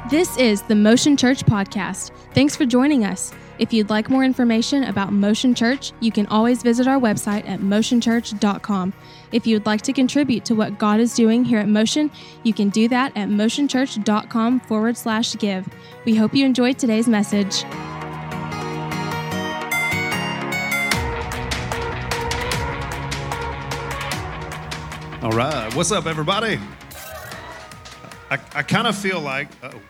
This is the Motion Church Podcast. Thanks for joining us. If you'd like more information about Motion Church, you can always visit our website at motionchurch.com. If you'd like to contribute to what God is doing here at Motion, you can do that at motionchurch.com/give. We hope you enjoyed today's message. All right, what's up, everybody? I kind of feel like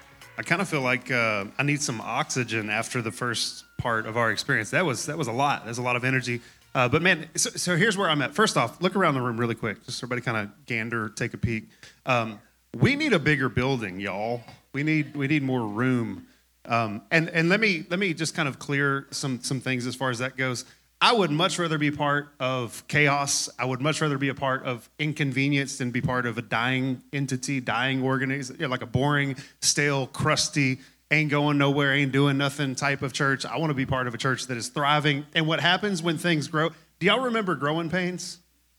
I need some oxygen after the first part of our experience. That was a lot. There's a lot of energy. But man, so here's where I'm at. First off, look around the room really quick. Just everybody kind of gander, take a peek. We need a bigger building, y'all. We need more room. And let me just kind of clear some things as far as that goes. I would much rather be part of chaos. I would much rather be a part of inconvenience than be part of a dying entity, dying organization, like a boring, stale, crusty, ain't going nowhere, ain't doing nothing type of church. I want to be part of a church that is thriving. And what happens when things grow? Do y'all remember growing pains?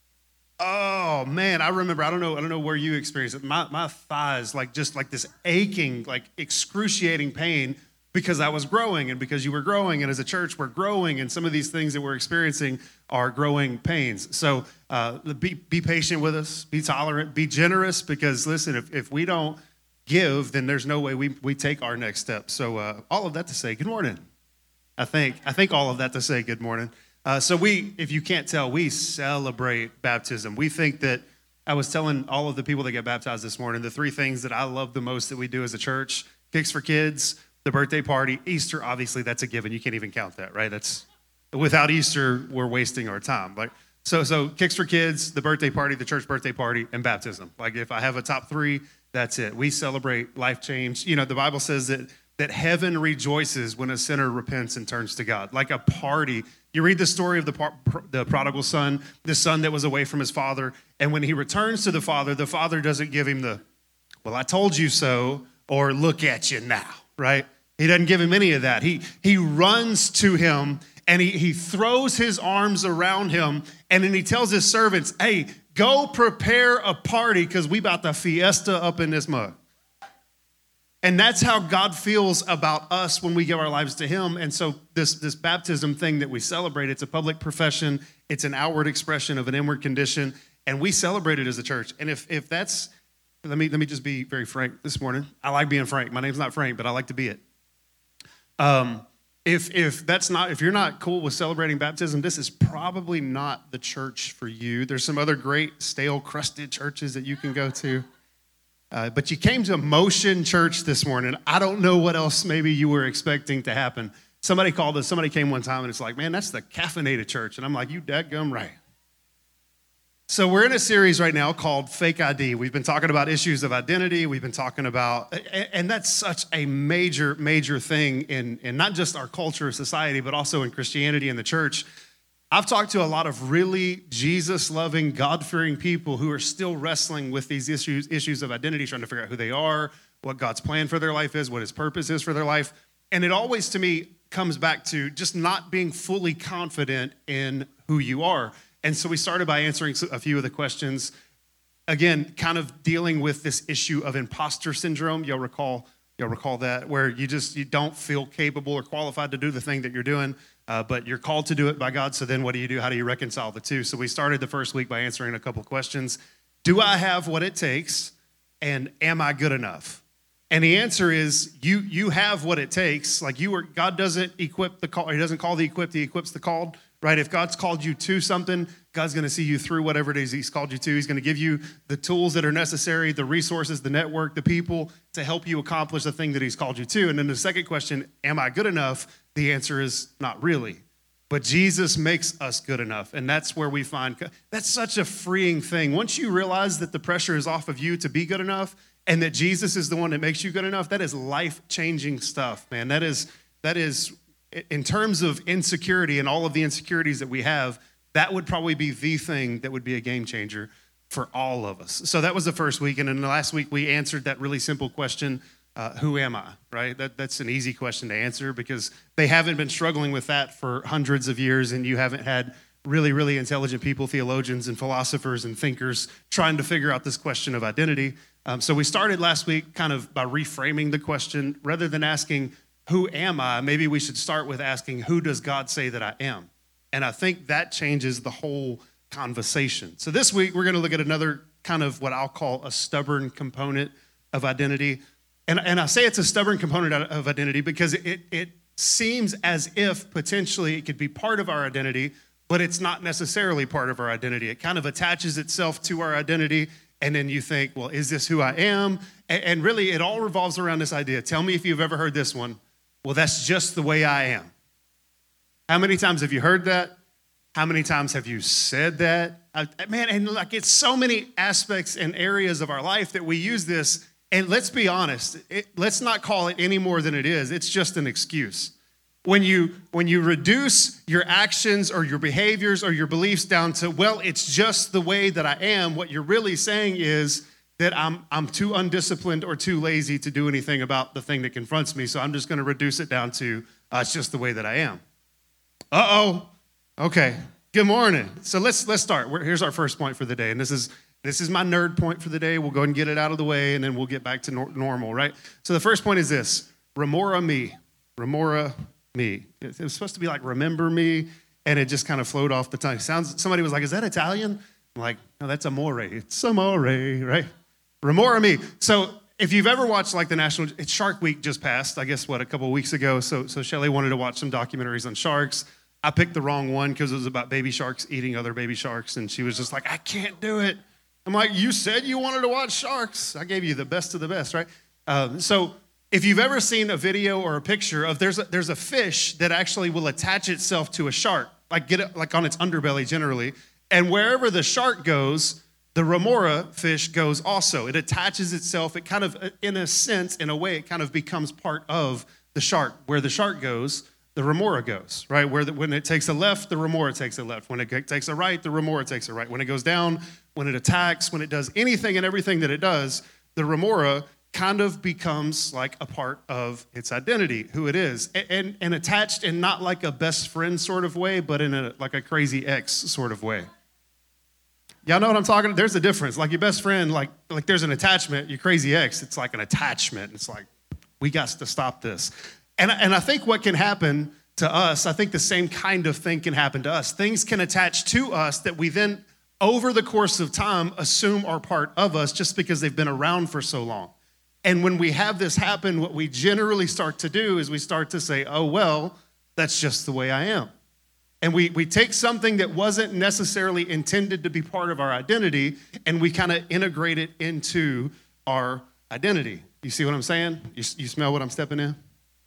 Oh man, I remember. I don't know where you experienced it. My thighs, like this aching, like excruciating pain. Because I was growing and because you were growing, and as a church, we're growing, and some of these things that we're experiencing are growing pains. So be patient with us, be tolerant, be generous, because listen, if we don't give, then there's no way we take our next step. So all of that to say, good morning. I think all of that to say, good morning. So if you can't tell, we celebrate baptism. We think that, I was telling all of the people that get baptized this morning, the three things that I love the most that we do as a church: Kicks for Kids, the birthday party, Easter. Obviously, that's a given. You can't even count that, right? That's without Easter, we're wasting our time. Like so, Kicks for Kids, the birthday party, the church birthday party, and baptism. Like if I have a top three, that's it. We celebrate life change. You know, the Bible says that heaven rejoices when a sinner repents and turns to God, like a party. You read the story of the prodigal son, the son that was away from his father, and when he returns to the father doesn't give him the, well, I told you so, or look at you now, right? He doesn't give him any of that. He runs to him and he throws his arms around him, and then he tells his servants, hey, go prepare a party because we about to fiesta up in this mug. And that's how God feels about us when we give our lives to him. And so this baptism thing that we celebrate, it's a public profession. It's an outward expression of an inward condition, and we celebrate it as a church. And if that's, let me just be very frank this morning. I like being frank. My name's not Frank, but I like to be it. If you're not cool with celebrating baptism, this is probably not the church for you. There's some other great stale, crusted churches that you can go to. But you came to Motion Church this morning. I don't know what else maybe you were expecting to happen. Somebody came one time and it's like, man, that's the caffeinated church. And I'm like, you dadgum right. So we're in a series right now called Fake ID. We've been talking about issues of identity. We've been talking about, and that's such a major, major thing in not just our culture or society, but also in Christianity and the church. I've talked to a lot of really Jesus-loving, God-fearing people who are still wrestling with these issues of identity, trying to figure out who they are, what God's plan for their life is, what his purpose is for their life. And it always, to me, comes back to just not being fully confident in who you are. And so we started by answering a few of the questions. Again, kind of dealing with this issue of imposter syndrome. You'll recall that, where you don't feel capable or qualified to do the thing that you're doing, but you're called to do it by God. So then what do you do? How do you reconcile the two? So we started the first week by answering a couple questions. Do I have what it takes? And am I good enough? And the answer is you have what it takes. Like God doesn't equip the call. He doesn't call the equipped. He equips the called. Right? If God's called you to something, God's going to see you through whatever it is he's called you to. He's going to give you the tools that are necessary, the resources, the network, the people to help you accomplish the thing that he's called you to. And then the second question, am I good enough? The answer is not really. But Jesus makes us good enough. And that's where we find, that's such a freeing thing. Once you realize that the pressure is off of you to be good enough and that Jesus is the one that makes you good enough, that is life-changing stuff, man. That is, in terms of insecurity and all of the insecurities that we have, that would probably be the thing that would be a game changer for all of us. So that was the first week. And then the last week, we answered that really simple question, who am I, right? That's an easy question to answer because they haven't been struggling with that for hundreds of years, and you haven't had really, really intelligent people, theologians and philosophers and thinkers trying to figure out this question of identity. So we started last week kind of by reframing the question. Rather than asking, who am I? Maybe we should start with asking, who does God say that I am? And I think that changes the whole conversation. So this week, we're going to look at another kind of what I'll call a stubborn component of identity. And I say it's a stubborn component of identity because it seems as if potentially it could be part of our identity, but it's not necessarily part of our identity. It kind of attaches itself to our identity, and then you think, well, is this who I am? And really, it all revolves around this idea. Tell me if you've ever heard this one. Well, that's just the way I am. How many times have you heard that? How many times have you said that? Man, and like it's so many aspects and areas of our life that we use this. And let's be honest, let's not call it any more than it is. It's just an excuse. When you reduce your actions or your behaviors or your beliefs down to, well, it's just the way that I am, what you're really saying is that I'm too undisciplined or too lazy to do anything about the thing that confronts me. So I'm just going to reduce it down to, it's just the way that I am. Uh-oh. Okay. Good morning. So let's start. Here's our first point for the day. And this is my nerd point for the day. We'll go ahead and get it out of the way, and then we'll get back to normal, right? So the first point is this: remora me. Remora me. It was supposed to be like remember me, and it just kind of flowed off the tongue. Somebody was like, is that Italian? I'm like, no, that's amore. It's amore, right? Remora me. So if you've ever watched like it's Shark Week just passed, I guess, a couple of weeks ago. So Shelly wanted to watch some documentaries on sharks. I picked the wrong one because it was about baby sharks eating other baby sharks, and she was just like, I can't do it. I'm like, you said you wanted to watch sharks. I gave you the best of the best, right? So if you've ever seen a video or a picture of there's a fish that actually will attach itself to a shark, like get it like on its underbelly generally, and wherever the shark goes, the remora fish goes also. It attaches itself. It kind of, in a sense, in a way, it kind of becomes part of the shark. Where the shark goes, the remora goes, right? When it takes a left, the remora takes a left. When it takes a right, the remora takes a right. When it goes down, when it attacks, when it does anything and everything that it does, the remora kind of becomes like a part of its identity, who it is, and attached in not like a best friend sort of way, but in like a crazy ex sort of way. Y'all know what I'm talking about? There's a difference. Like your best friend, like there's an attachment. Your crazy ex, it's like an attachment. It's like, we got to stop this. And I think what can happen to us, I think the same kind of thing can happen to us. Things can attach to us that we then, over the course of time, assume are part of us just because they've been around for so long. And when we have this happen, what we generally start to do is we start to say, oh, well, that's just the way I am. And we take something that wasn't necessarily intended to be part of our identity, and we kind of integrate it into our identity. You see what I'm saying? You smell what I'm stepping in?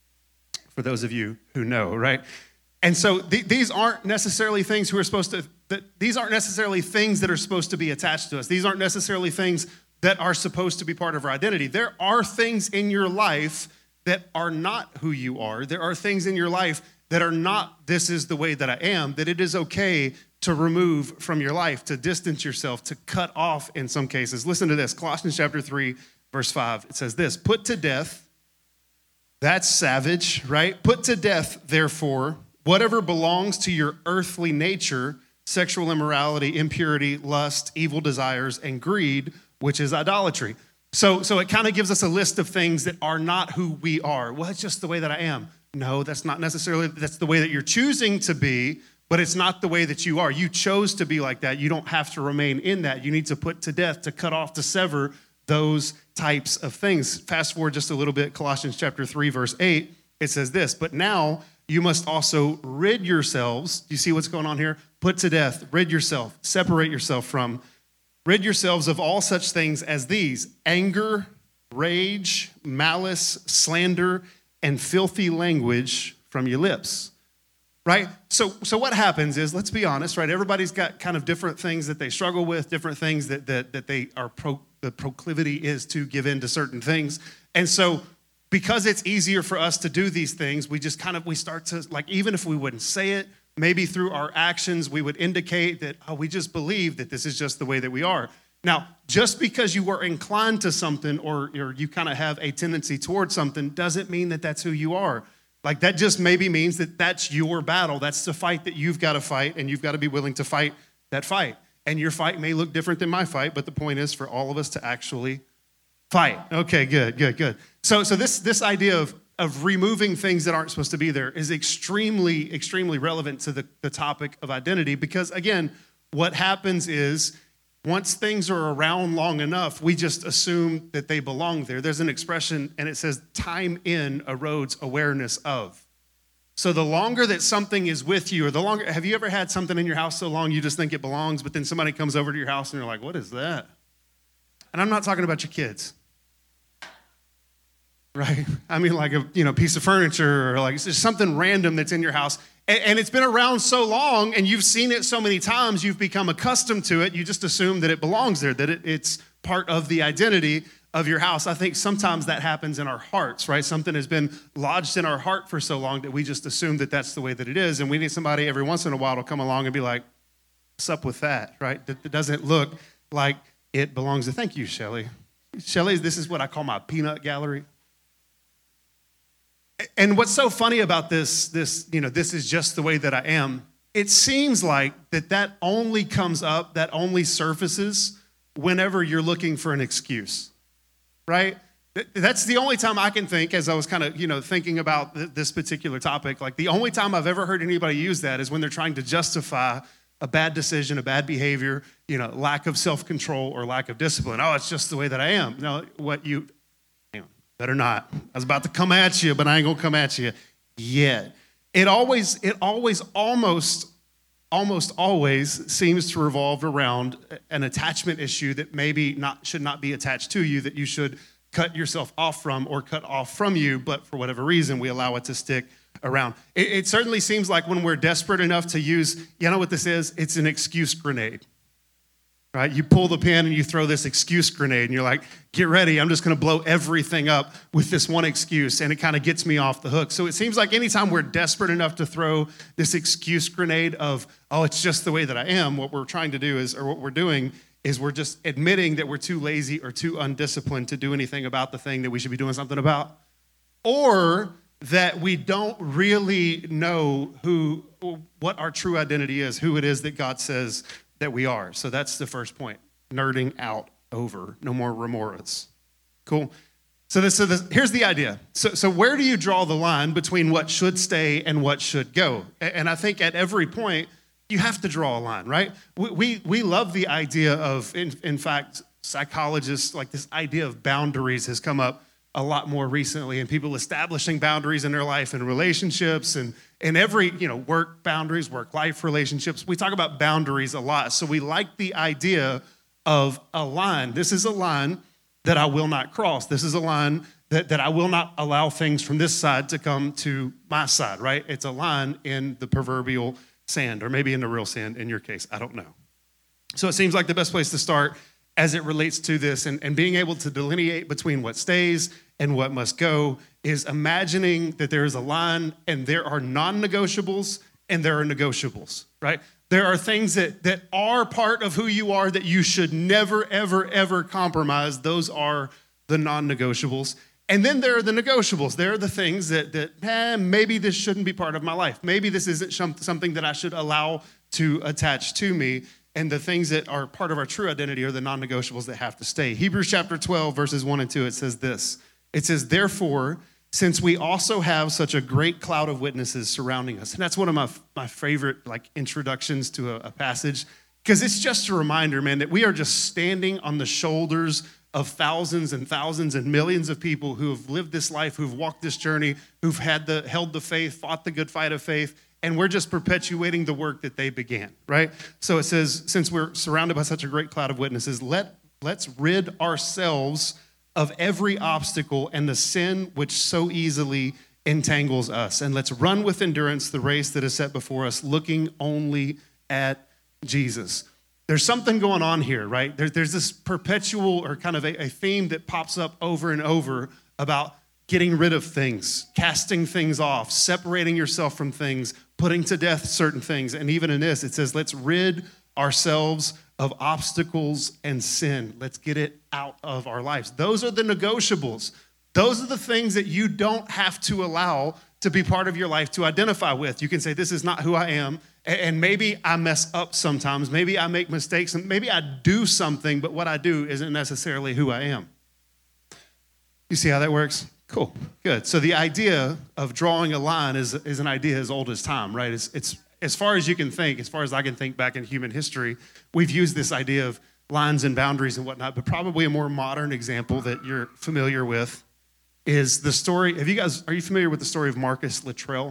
For those of you who know, right? And so these aren't necessarily things these aren't necessarily things that are supposed to be attached to us. These aren't necessarily things that are supposed to be part of our identity. There are things in your life that are not who you are. There are things in your life that are not, this is the way that I am, that it is okay to remove from your life, to distance yourself, to cut off in some cases. Listen to this, Colossians chapter 3, verse 5. It says this: put to death. That's savage, right? Put to death, therefore, whatever belongs to your earthly nature, sexual immorality, impurity, lust, evil desires, and greed, which is idolatry. So it kind of gives us a list of things that are not who we are. Well, it's just the way that I am. No, that's not necessarily, that's the way that you're choosing to be, but it's not the way that you are. You chose to be like that. You don't have to remain in that. You need to put to death, to cut off, to sever those types of things. Fast forward just a little bit, Colossians chapter 3, verse 8, it says this: but now you must also rid yourselves. Do you see what's going on here? Put to death, rid yourself, separate yourself from, rid yourselves of all such things as these: anger, rage, malice, slander, and filthy language from your lips. Right? So what happens is, let's be honest, right? Everybody's got kind of different things that they struggle with, different things that they are the proclivity is to give in to certain things. And so because it's easier for us to do these things, we start to, like, even if we wouldn't say it, maybe through our actions, we would indicate that, we just believe that this is just the way that we are. Now, just because you are inclined to something or you kind of have a tendency towards something doesn't mean that that's who you are. Like, that just maybe means that that's your battle. That's the fight that you've got to fight, and you've got to be willing to fight that fight. And your fight may look different than my fight, but the point is for all of us to actually Fight. Okay, good. So this idea of removing things that aren't supposed to be there is extremely, extremely relevant to the topic of identity because, again, what happens is once things are around long enough, we just assume that they belong there. There's an expression, and it says, time in erodes awareness of. So the longer that something is with you, or the longer, have you ever had something in your house so long you just think it belongs, but then somebody comes over to your house and you're like, what is that? And I'm not talking about your kids, right? I mean like a piece of furniture or like it's just something random that's in your house. And it's been around so long and you've seen it so many times, you've become accustomed to it. You just assume that it belongs there, that it's part of the identity of your house. I think sometimes that happens in our hearts, right? Something has been lodged in our heart for so long that we just assume that that's the way that it is. And we need somebody every once in a while to come along and be like, what's up with that, right? That doesn't look like it belongs to, thank you, Shelly. Shelly, this is what I call my peanut gallery. And what's so funny about this is just the way that I am. It seems like that only comes up, that only surfaces whenever you're looking for an excuse, right? That's the only time I can think, as I was kind of, thinking about this particular topic, like the only time I've ever heard anybody use that is when they're trying to justify a bad decision, a bad behavior, lack of self-control or lack of discipline. Oh, it's just the way that I am. No, better not. I was about to come at you, but I ain't gonna come at you yet. It always almost always seems to revolve around an attachment issue that maybe should not be attached to you, that you should cut yourself off from or cut off from you, but for whatever reason, we allow it to stick around. It certainly seems like when we're desperate enough to use, you know what this is? It's an excuse grenade. Right? You pull the pin and you throw this excuse grenade and you're like, get ready, I'm just gonna blow everything up with this one excuse, and it kind of gets me off the hook. So it seems like anytime we're desperate enough to throw this excuse grenade of, oh, it's just the way that I am, what we're trying to do is, or what we're doing is we're just admitting that we're too lazy or too undisciplined to do anything about the thing that we should be doing something about. Or that we don't really know what our true identity is, who it is that God says that we are. So that's the first point, nerding out over. No more remoras. Cool. So here's the idea. So where do you draw the line between what should stay and what should go? And I think at every point, you have to draw a line, right? We love the idea of, in fact, psychologists, like this idea of boundaries has come up a lot more recently, and people establishing boundaries in their life and relationships and every, work boundaries, work-life relationships. We talk about boundaries a lot. So we like the idea of a line. This is a line that I will not cross. This is a line that I will not allow things from this side to come to my side, right? It's a line in the proverbial sand, or maybe in the real sand in your case. I don't know. So it seems like the best place to start as it relates to this and being able to delineate between what stays and what must go is imagining that there is a line and there are non-negotiables and there are negotiables, right? There are things that are part of who you are that you should never, ever, ever compromise. Those are the non-negotiables. And then there are the negotiables. There are the things that maybe this shouldn't be part of my life. Maybe this isn't something that I should allow to attach to me. And the things that are part of our true identity are the non-negotiables that have to stay. Hebrews chapter 12, verses 1 and 2, it says this. It says, therefore, since we also have such a great cloud of witnesses surrounding us. And that's one of my favorite introductions to a passage, because it's just a reminder, man, that we are just standing on the shoulders of thousands and thousands and millions of people who have lived this life, who've walked this journey, who've held the faith, fought the good fight of faith, and we're just perpetuating the work that they began, right? So it says, since we're surrounded by such a great cloud of witnesses, let's rid ourselves of every obstacle and the sin which so easily entangles us. And let's run with endurance the race that is set before us, looking only at Jesus. There's something going on here, right? There's this perpetual or kind of a theme that pops up over and over about getting rid of things, casting things off, separating yourself from things, putting to death certain things. And even in this, it says, let's rid ourselves of obstacles and sin. Let's get it out of our lives. Those are the negotiables. Those are the things that you don't have to allow to be part of your life to identify with. You can say, this is not who I am. And maybe I mess up sometimes. Maybe I make mistakes. And maybe I do something, but what I do isn't necessarily who I am. You see how that works? Cool, good. So the idea of drawing a line is an idea as old as time, right? It's as far as you can think, as far as I can think back in human history, we've used this idea of lines and boundaries and whatnot, but probably a more modern example that you're familiar with is the story. Are you familiar with the story of Marcus Luttrell?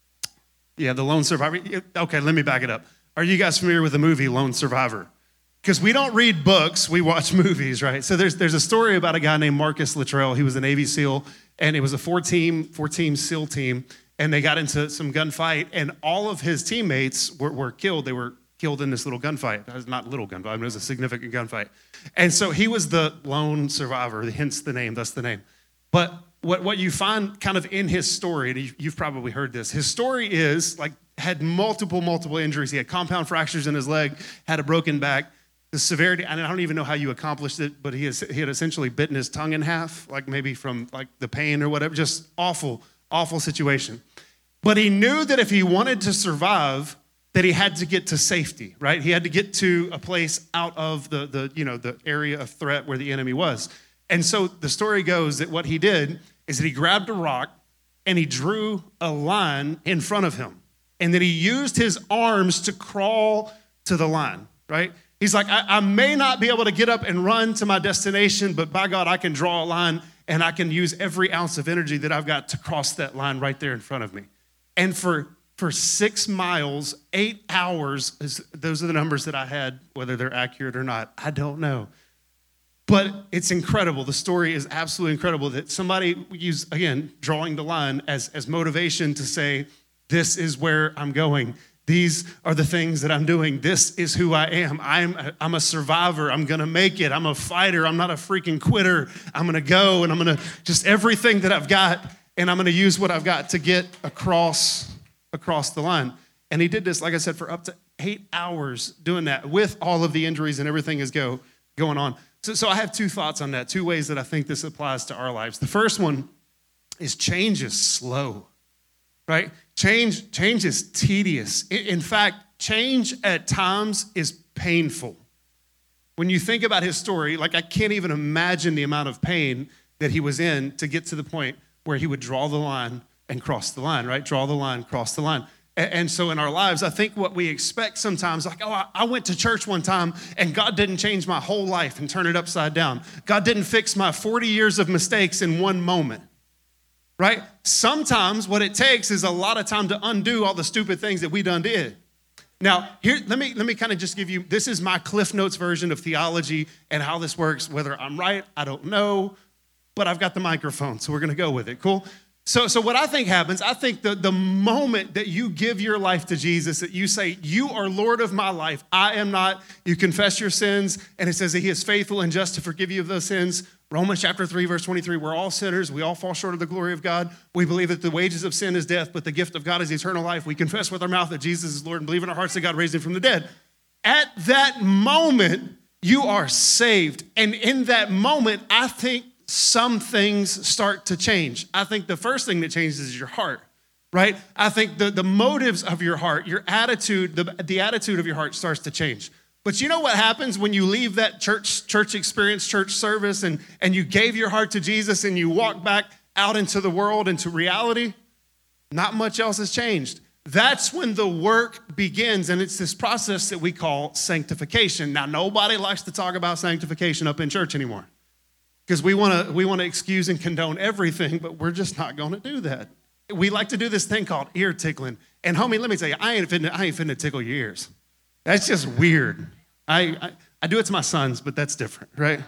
Yeah, the lone survivor. Okay, let me back it up. Are you guys familiar with the movie Lone Survivor? Because we don't read books, we watch movies, right? So there's a story about a guy named Marcus Luttrell. He was a Navy SEAL, and it was a four-team SEAL team, and they got into some gunfight, and all of his teammates were killed. They were killed in this little gunfight. It was not a little gunfight, it was a significant gunfight. And so he was the lone survivor, hence the name, thus the name. But what you find kind of in his story, and you've probably heard this, his story is had multiple injuries. He had compound fractures in his leg, had a broken back. The severity, and I don't even know how you accomplished it, but he had essentially bitten his tongue in half, maybe from the pain or whatever. Just awful situation. But he knew that if he wanted to survive, that he had to get to safety, right? He had to get to a place out of the area of threat where the enemy was. And so the story goes that what he did is that he grabbed a rock and he drew a line in front of him. And that he used his arms to crawl to the line, right? He's like, I may not be able to get up and run to my destination, but by God, I can draw a line and I can use every ounce of energy that I've got to cross that line right there in front of me. And for 6 miles, 8 hours, those are the numbers that I had, whether they're accurate or not, I don't know. But it's incredible. The story is absolutely incredible that somebody used, again, drawing the line as motivation to say, this is where I'm going. These are the things that I'm doing. This is who I am. I'm a survivor. I'm going to make it. I'm a fighter. I'm not a freaking quitter. I'm going to go and I'm going to just everything that I've got, and I'm going to use what I've got to get across the line. And he did this, like I said, for up to 8 hours doing that with all of the injuries and everything is going on. So I have 2 thoughts on that, 2 ways that I think this applies to our lives. The first one is change is slow, right? Change is tedious. In fact, change at times is painful. When you think about his story, I can't even imagine the amount of pain that he was in to get to the point where he would draw the line and cross the line, right? Draw the line, cross the line. And so in our lives, I think what we expect sometimes, I went to church one time and God didn't change my whole life and turn it upside down. God didn't fix my 40 years of mistakes in one moment. Right? Sometimes what it takes is a lot of time to undo all the stupid things that we done did. Now, here, let me kind of just give you, this is my Cliff Notes version of theology and how this works. Whether I'm right, I don't know, but I've got the microphone, so we're going to go with it. Cool? So what I think happens, I think the moment that you give your life to Jesus, that you say, you are Lord of my life, I am not, you confess your sins, and it says that he is faithful and just to forgive you of those sins. Romans chapter 3, verse 23, we're all sinners. We all fall short of the glory of God. We believe that the wages of sin is death, but the gift of God is eternal life. We confess with our mouth that Jesus is Lord and believe in our hearts that God raised him from the dead. At that moment, you are saved. And in that moment, I think some things start to change. I think the first thing that changes is your heart, right? I think the motives of your heart, your attitude, the attitude of your heart starts to change. But you know what happens when you leave that church experience, church service, and you gave your heart to Jesus and you walk back out into the world, into reality? Not much else has changed. That's when the work begins, and it's this process that we call sanctification. Now, nobody likes to talk about sanctification up in church anymore because we want to excuse and condone everything, but we're just not going to do that. We like to do this thing called ear tickling. And homie, let me tell you, I ain't finna tickle your ears. That's just weird. I do it to my sons, but that's different, right?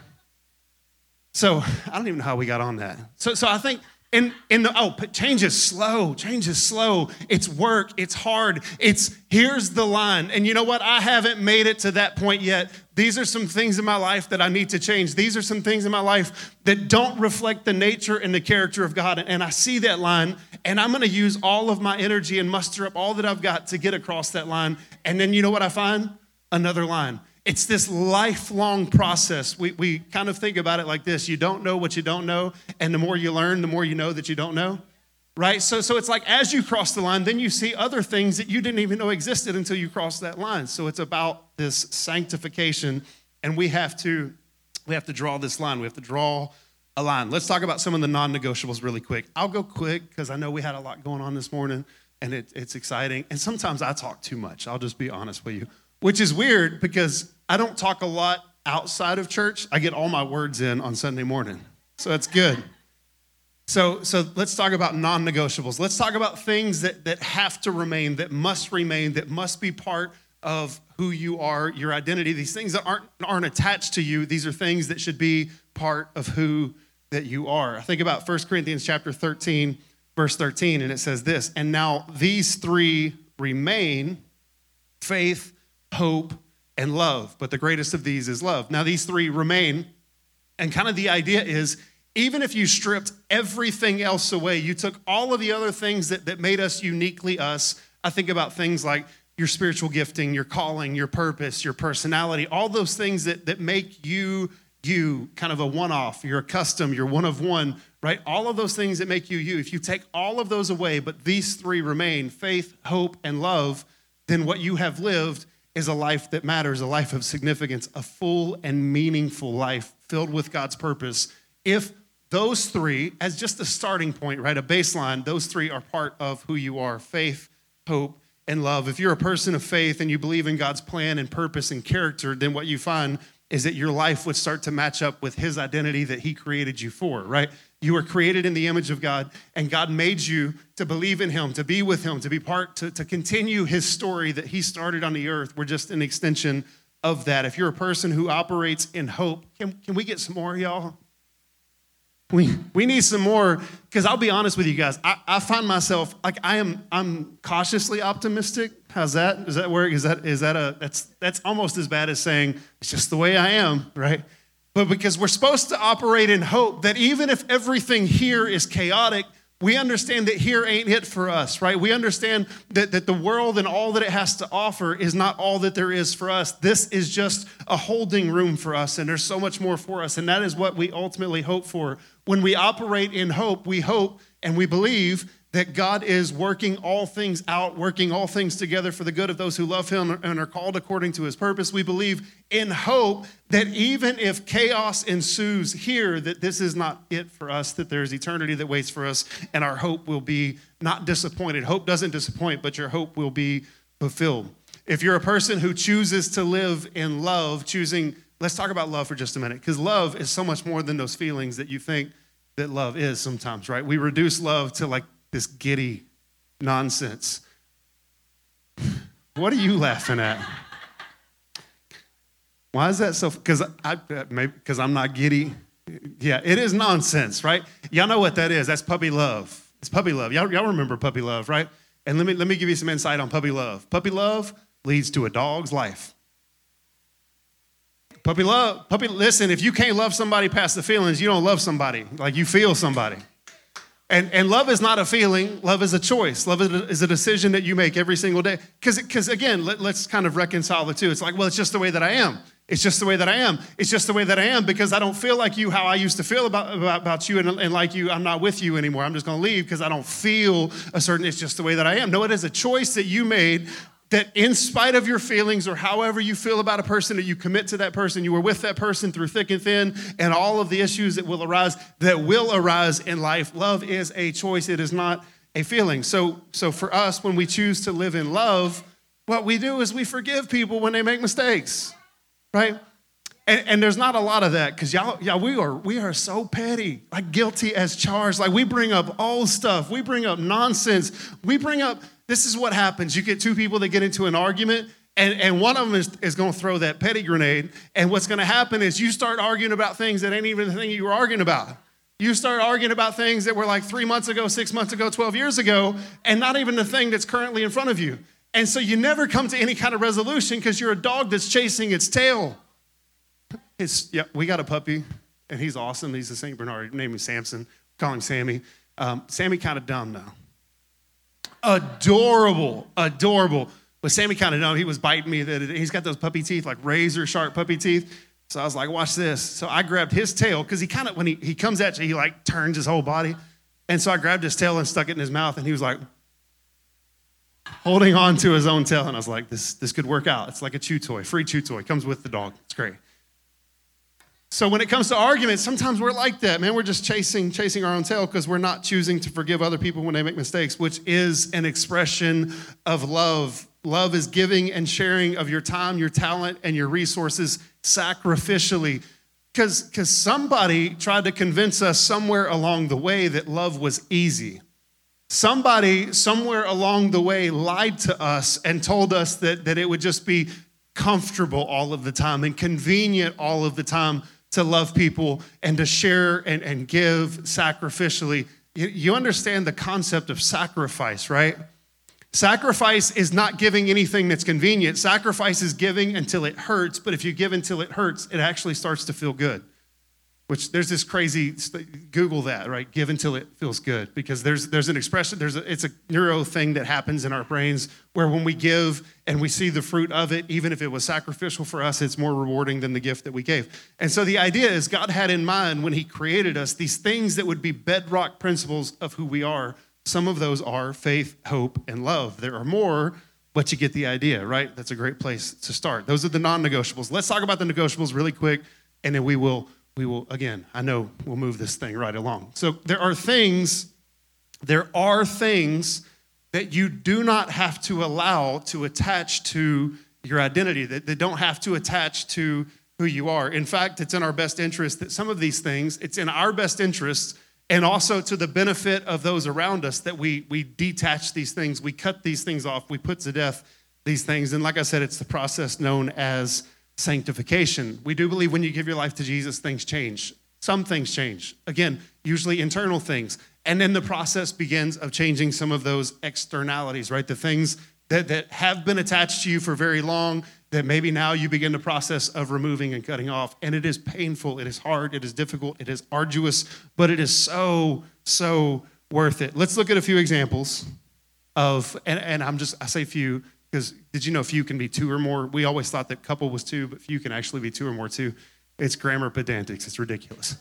So I don't even know how we got on that. So I think change is slow. Change is slow. It's work. It's hard. Here's the line. And you know what? I haven't made it to that point yet. These are some things in my life that I need to change. These are some things in my life that don't reflect the nature and the character of God. And I see that line, and I'm going to use all of my energy and muster up all that I've got to get across that line. And then you know what I find? Another line. It's this lifelong process. We kind of think about it like this. You don't know what you don't know, and the more you learn, the more you know that you don't know, right? So it's like as you cross the line, then you see other things that you didn't even know existed until you cross that line. So it's about this sanctification, and we have to draw this line. We have to draw align. Let's talk about some of the non-negotiables really quick. I'll go quick because I know we had a lot going on this morning, and it's exciting. And sometimes I talk too much. I'll just be honest with you, which is weird because I don't talk a lot outside of church. I get all my words in on Sunday morning, so that's good. So let's talk about non-negotiables. Let's talk about things that have to remain, that must be part of who you are, your identity. These things that aren't attached to you, these are things that should be part of who that you are. I think about 1 Corinthians chapter 13, verse 13, and it says this, and now these three remain, faith, hope, and love. But the greatest of these is love. Now these three remain, and kind of the idea is, even if you stripped everything else away, you took all of the other things that made us uniquely us. I think about things like your spiritual gifting, your calling, your purpose, your personality, all those things that make you kind of a one-off. You're a custom, you're one of one, right? All of those things that make you you. If you take all of those away, but these three remain, faith, hope, and love, then what you have lived is a life that matters, a life of significance, a full and meaningful life filled with God's purpose. If those three, as just a starting point, right, a baseline, those three are part of who you are, faith, hope, and love. If you're a person of faith and you believe in God's plan and purpose and character, then what you find is that your life would start to match up with his identity that he created you for, right? You were created in the image of God, and God made you to believe in him, to be with him, to be part, to continue his story that he started on the earth. We're just an extension of that. If you're a person who operates in hope, can we get some more, y'all? We need some more, because I'll be honest with you guys. I find myself like I'm cautiously optimistic. How's that? Does that work? That's almost as bad as saying it's just the way I am, right? But because we're supposed to operate in hope that even if everything here is chaotic, we understand that here ain't it for us, right? We understand that the world and all that it has to offer is not all that there is for us. This is just a holding room for us, and there's so much more for us, and that is what we ultimately hope for. When we operate in hope, we hope and we believe that God is working all things out, working all things together for the good of those who love him and are called according to his purpose. We believe in hope that even if chaos ensues here, that this is not it for us, that there's eternity that waits for us, and our hope will be not disappointed. Hope doesn't disappoint, but your hope will be fulfilled. If you're a person who chooses to live in love, let's talk about love for just a minute, because love is so much more than those feelings that you think that love is sometimes, right? We reduce love to like this giddy nonsense. What are you laughing at? Why is that so? Because I'm not giddy. Yeah, it is nonsense, right? Y'all know what that is. That's puppy love. It's puppy love. Y'all remember puppy love, right? And let me give you some insight on puppy love. Puppy love leads to a dog's life. Listen, if you can't love somebody past the feelings, you don't love somebody. Like you feel somebody. And love is not a feeling. Love is a choice. Love is a decision that you make every single day. Because again, let's kind of reconcile the two. It's like, well, it's just the way that I am. It's just the way that I am. It's just the way that I am because I don't feel like you how I used to feel about you. And like you, I'm not with you anymore. I'm just going to leave because I don't feel a certain, it's just the way that I am. No, it is a choice that you made that in spite of your feelings or however you feel about a person, that you commit to that person, you were with that person through thick and thin, and all of the issues that will arise in life. Love is a choice. It is not a feeling. So for us, when we choose to live in love, what we do is we forgive people when they make mistakes, right? And there's not a lot of that because y'all, we are so petty, like guilty as charged. Like we bring up old stuff. We bring up nonsense. This is what happens. You get two people that get into an argument, and one of them is going to throw that petty grenade. And what's going to happen is you start arguing about things that ain't even the thing you were arguing about. You start arguing about things that were like 3 months ago, 6 months ago, 12 years ago, and not even the thing that's currently in front of you. And so you never come to any kind of resolution because you're a dog that's chasing its tail. We got a puppy, and he's awesome. He's a St. Bernard. Name is Samson. Call him Sammy. Sammy kind of dumb now. Adorable. But Sammy kind of dumb. He was biting me. He's got those puppy teeth, like razor sharp puppy teeth. So I was like, watch this. So I grabbed his tail because he kind of, when he comes at you, he like turns his whole body. And so I grabbed his tail and stuck it in his mouth, and he was like holding on to his own tail. And I was like, this could work out. It's like a chew toy, free chew toy. Comes with the dog. It's great. So when it comes to arguments, sometimes we're like that, man. We're just chasing our own tail because we're not choosing to forgive other people when they make mistakes, which is an expression of love. Love is giving and sharing of your time, your talent, and your resources sacrificially. Because somebody tried to convince us somewhere along the way that love was easy. Somebody somewhere along the way lied to us and told us that it would just be comfortable all of the time and convenient all of the time to love people and to share and give sacrificially. You understand the concept of sacrifice, right? Sacrifice is not giving anything that's convenient. Sacrifice is giving until it hurts, but if you give until it hurts, it actually starts to feel good. Which there's this crazy, Google that, right? Give until it feels good. Because there's an expression, it's a neuro thing that happens in our brains where when we give and we see the fruit of it, even if it was sacrificial for us, it's more rewarding than the gift that we gave. And so the idea is God had in mind when he created us these things that would be bedrock principles of who we are. Some of those are faith, hope, and love. There are more, but you get the idea, right? That's a great place to start. Those are the non-negotiables. Let's talk about the negotiables really quick, and then we will, again, I know we'll move this thing right along. So there are things that you do not have to allow to attach to your identity, that they don't have to attach to who you are. In fact, it's in our best interest that some of these things, it's in our best interest and also to the benefit of those around us that we detach these things, we cut these things off, we put to death these things. And like I said, it's the process known as sanctification. We do believe when you give your life to Jesus, things change. Some things change. Again, usually internal things. And then the process begins of changing some of those externalities, right? The things that have been attached to you for very long that maybe now you begin the process of removing and cutting off. And it is painful, it is hard, it is difficult, it is arduous, but it is so, so worth it. Let's look at a few examples of, and I say few, because did you know few can be two or more? We always thought that couple was two, but few can actually be two or more too. It's grammar pedantics. It's ridiculous.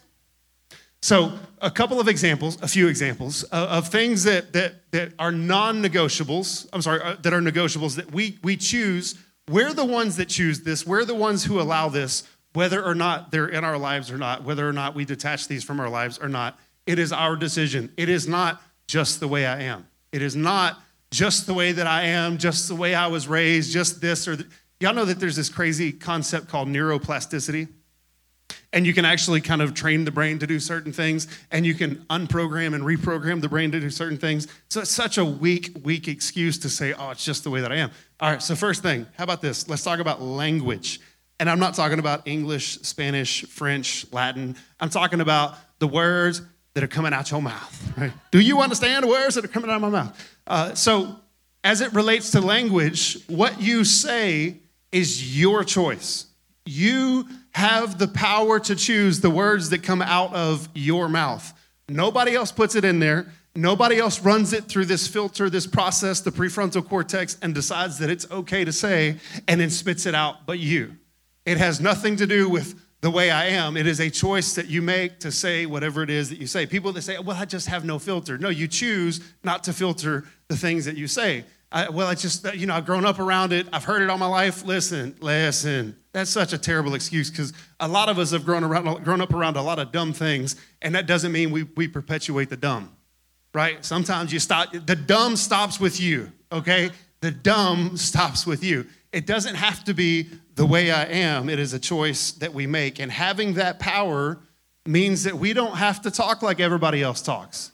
So a few examples of things that are non-negotiables, that are negotiables that we choose. We're the ones that choose this. We're the ones who allow this, whether or not they're in our lives or not, whether or not we detach these from our lives or not. It is our decision. It is not just the way I am. It is not just the way that I am, just the way I was raised, just this or that. Y'all know that there's this crazy concept called neuroplasticity? And you can actually kind of train the brain to do certain things, and you can unprogram and reprogram the brain to do certain things. So it's such a weak excuse to say, oh, it's just the way that I am. All right, so first thing, how about this? Let's talk about language. And I'm not talking about English, Spanish, French, Latin. I'm talking about the words that are coming out your mouth, right? Do you understand the words that are coming out of my mouth? So as it relates to language, what you say is your choice. You have the power to choose the words that come out of your mouth. Nobody else puts it in there. Nobody else runs it through this filter, this process, the prefrontal cortex, and decides that it's okay to say and then spits it out but you. It has nothing to do with the way I am. It is a choice that you make to say whatever it is that you say. People that say, well, I just have no filter. No, you choose not to filter the things that you say. I've grown up around it. I've heard it all my life. Listen. That's such a terrible excuse because a lot of us have grown up around a lot of dumb things, and that doesn't mean we perpetuate the dumb, right? Sometimes the dumb stops with you, okay? The dumb stops with you. It doesn't have to be the way I am. It is a choice that we make, and having that power means that we don't have to talk like everybody else talks.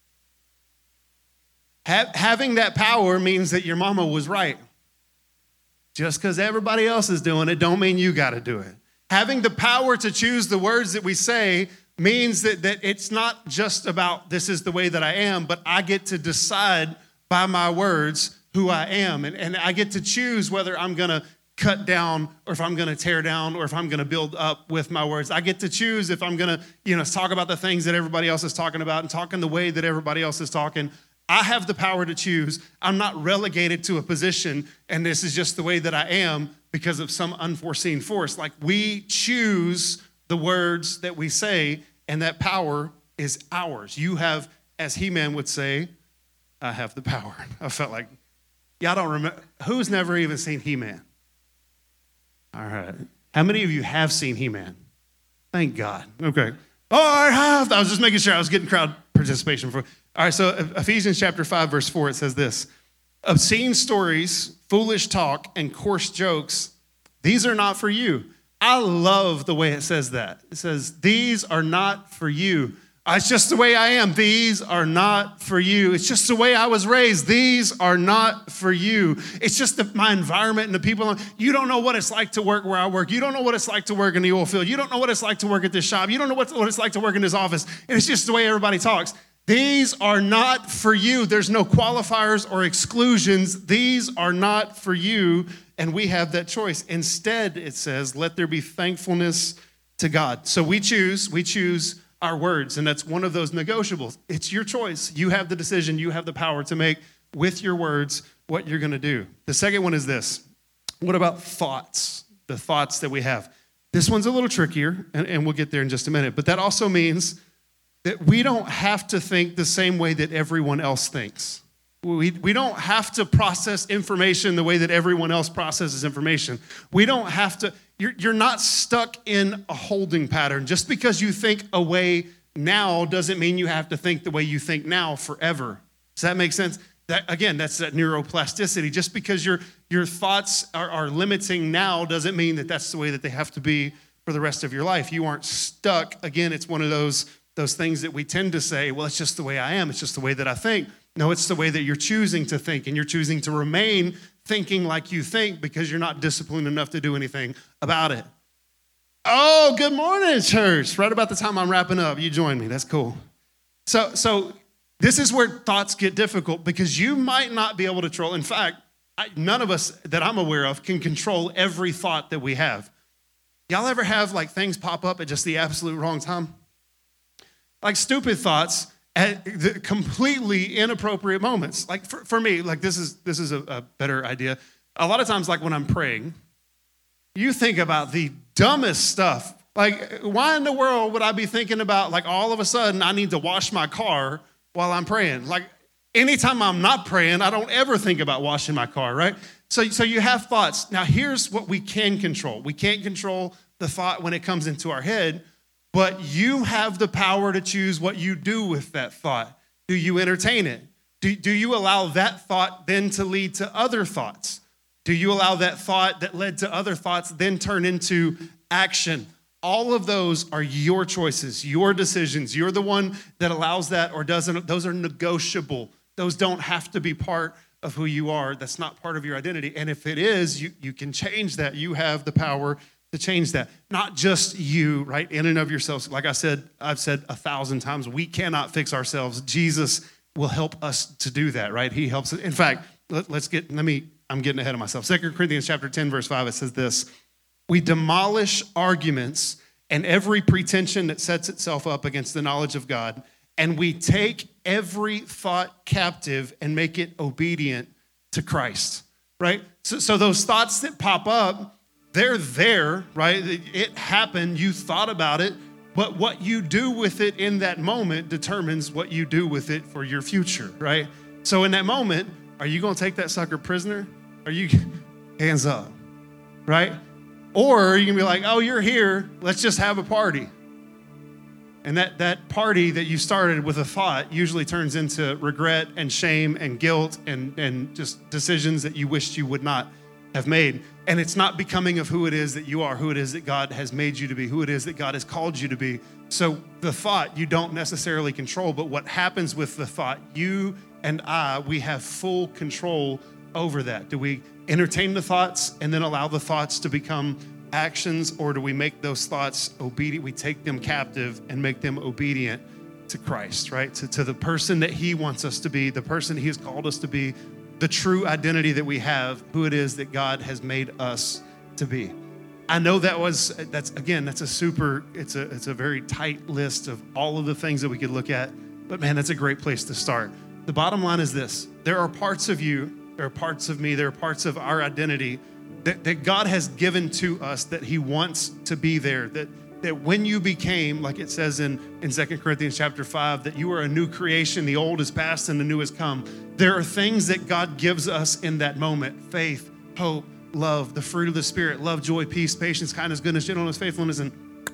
Having that power means that your mama was right. Just because everybody else is doing it don't mean you got to do it. Having the power to choose the words that we say means that it's not just about this is the way that I am, but I get to decide by my words who I am. And I get to choose whether I'm going to cut down or if I'm going to tear down or if I'm going to build up with my words. I get to choose if I'm going to, talk about the things that everybody else is talking about and talk in the way that everybody else is talking. I have the power to choose. I'm not relegated to a position, and this is just the way that I am because of some unforeseen force. Like, we choose the words that we say, and that power is ours. You have, as He-Man would say, I have the power. I felt like, y'all don't remember. Who's never even seen He-Man? All right. How many of you have seen He-Man? Thank God. Okay. Oh, I have. I was just making sure I was getting crowd participation. All right, so Ephesians chapter 5, verse 4, it says this. Obscene stories, foolish talk, and coarse jokes, these are not for you. I love the way it says that. It says, these are not for you. It's just the way I am. These are not for you. It's just the way I was raised. These are not for you. It's just my environment and the people. You don't know what it's like to work where I work. You don't know what it's like to work in the oil field. You don't know what it's like to work at this shop. You don't know what it's like to work in this office. And it's just the way everybody talks. These are not for you. There's no qualifiers or exclusions. These are not for you. And we have that choice. Instead, it says, let there be thankfulness to God. So we choose our words, and that's one of those negotiables. It's your choice. You have the decision. You have the power to make with your words what you're going to do. The second one is this. What about thoughts? The thoughts that we have. This one's a little trickier, and we'll get there in just a minute, but that also means that we don't have to think the same way that everyone else thinks. We don't have to process information the way that everyone else processes information. We don't have to, you're not stuck in a holding pattern. Just because you think a way now doesn't mean you have to think the way you think now forever. Does that make sense? That's that neuroplasticity. Just because your thoughts are limiting now doesn't mean that that's the way that they have to be for the rest of your life. You aren't stuck. Again, it's one of those things that we tend to say, well, it's just the way I am. It's just the way that I think. No, it's the way that you're choosing to think, and you're choosing to remain thinking like you think because you're not disciplined enough to do anything about it. Oh, good morning, church. Right about the time I'm wrapping up, you join me. That's cool. So this is where thoughts get difficult because you might not be able to control. In fact, none of us that I'm aware of can control every thought that we have. Y'all ever have like things pop up at just the absolute wrong time? Like stupid thoughts at the completely inappropriate moments. Like for me, like this is a better idea. A lot of times, like when I'm praying, you think about the dumbest stuff. Like, why in the world would I be thinking about, like, all of a sudden I need to wash my car while I'm praying? Like, anytime I'm not praying, I don't ever think about washing my car, right? So you have thoughts. Now, here's what we can control. We can't control the thought when it comes into our head, but you have the power to choose what you do with that thought. Do you entertain it? Do you allow that thought then to lead to other thoughts? Do you allow that thought that led to other thoughts then turn into action? All of those are your choices, your decisions. You're the one that allows that or doesn't. Those are negotiable. Those don't have to be part of who you are. That's not part of your identity. And if it is, you can change that. You have the power to change that. Not just you, right, in and of yourselves. Like I've said 1,000 times, we cannot fix ourselves. Jesus will help us to do that, right? He helps us. In fact, I'm getting ahead of myself. 2 Corinthians chapter 10, verse 5, it says this: we demolish arguments and every pretension that sets itself up against the knowledge of God, and we take every thought captive and make it obedient to Christ, right? So those thoughts that pop up, they're there, right? It happened, you thought about it, but what you do with it in that moment determines what you do with it for your future, right? So in that moment, are you going to take that sucker prisoner? Are you hands up, right? Or you can be like, oh, you're here, let's just have a party. And that party that you started with a thought usually turns into regret and shame and guilt and just decisions that you wished you would not have made. And it's not becoming of who it is that you are, who it is that God has made you to be, who it is that God has called you to be. So the thought you don't necessarily control, but what happens with the thought, you and we have full control over that. Do we entertain the thoughts and then allow the thoughts to become actions, or do we make those thoughts obedient? We take them captive and make them obedient to Christ, right? To the person that he wants us to be, the person he has called us to be, the true identity that we have, who it is that God has made us to be. I know that's a very tight list of all of the things that we could look at, but man, that's a great place to start. The bottom line is this: there are parts of you, there are parts of me, there are parts of our identity that God has given to us that he wants to be there, that when you became, like it says in 2 Corinthians chapter 5, that you are a new creation, the old is past and the new has come. There are things that God gives us in that moment: faith, hope, love, the fruit of the Spirit, love, joy, peace, patience, kindness, goodness, gentleness, faithfulness, and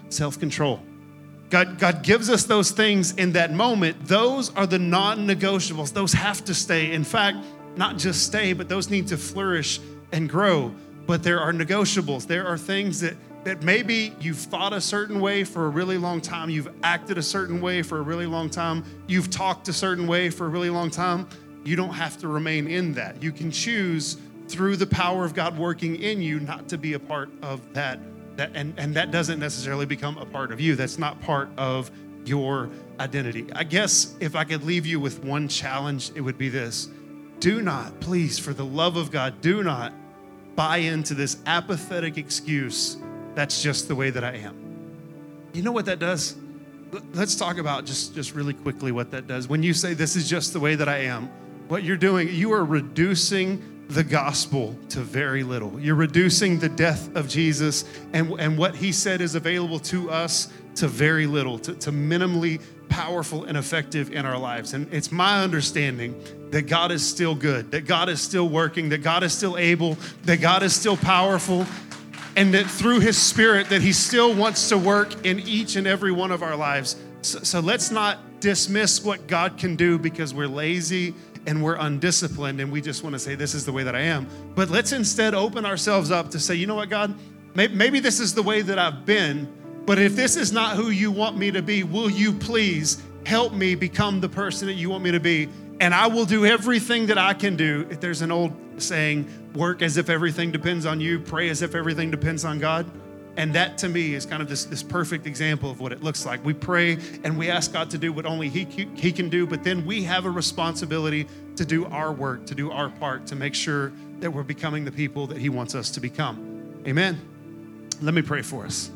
self-control. God gives us those things in that moment. Those are the non-negotiables. Those have to stay. In fact, not just stay, but those need to flourish and grow. But there are negotiables. There are things that maybe you've thought a certain way for a really long time. You've acted a certain way for a really long time. You've talked a certain way for a really long time. You don't have to remain in that. You can choose through the power of God working in you not to be a part of that. And that doesn't necessarily become a part of you. That's not part of your identity. I guess if I could leave you with one challenge, it would be this. Do not, please, for the love of God, do not buy into this apathetic excuse, that's just the way that I am. You know what that does? Let's talk about just really quickly what that does. When you say this is just the way that I am, what you're doing, you are reducing the gospel to very little. You're reducing the death of Jesus and what he said is available to us to very little, to minimally powerful and effective in our lives. And it's my understanding that God is still good, that God is still working, that God is still able, that God is still powerful, and that through his Spirit that he still wants to work in each and every one of our lives. So let's not dismiss what God can do because we're lazy and we're undisciplined and we just want to say, this is the way that I am. But let's instead open ourselves up to say, you know what, God, maybe this is the way that I've been, but if this is not who you want me to be, will you please help me become the person that you want me to be? And I will do everything that I can do. If there's an old saying, work as if everything depends on you, pray as if everything depends on God. And that to me is kind of this perfect example of what it looks like. We pray and we ask God to do what only he can do, but then we have a responsibility to do our work, to do our part, to make sure that we're becoming the people that he wants us to become. Amen. Let me pray for us.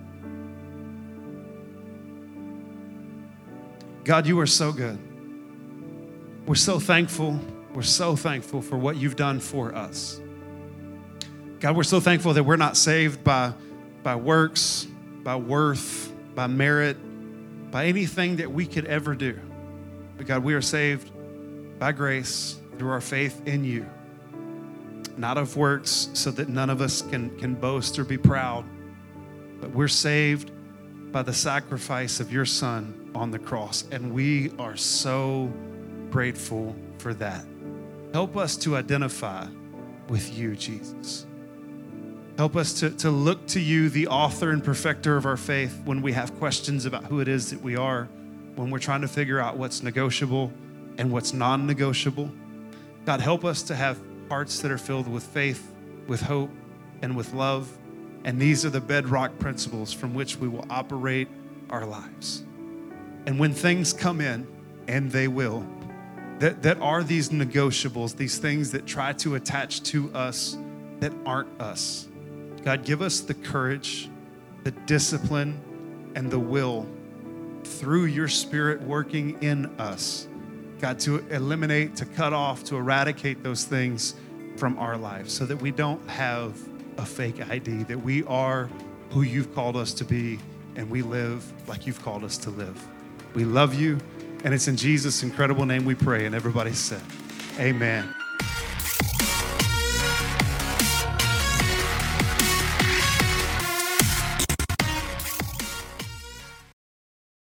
God, you are so good. We're so thankful. We're so thankful for what you've done for us. God, we're so thankful that we're not saved by works, by worth, by merit, by anything that we could ever do. But God, we are saved by grace through our faith in you, not of works so that none of us can boast or be proud, but we're saved by the sacrifice of your Son on the cross, and we are so grateful for that. Help us to identify with you, Jesus. Help us to look to you, the author and perfecter of our faith, when we have questions about who it is that we are, when we're trying to figure out what's negotiable and what's non-negotiable. God, help us to have hearts that are filled with faith, with hope, and with love. And these are the bedrock principles from which we will operate our lives. And when things come in, and they will, that are these negotiables, these things that try to attach to us that aren't us. God, give us the courage, the discipline, and the will through your Spirit working in us, God, to eliminate, to cut off, to eradicate those things from our lives so that we don't have a fake ID, that we are who you've called us to be and we live like you've called us to live. We love you, and it's in Jesus' incredible name we pray, and everybody said, amen.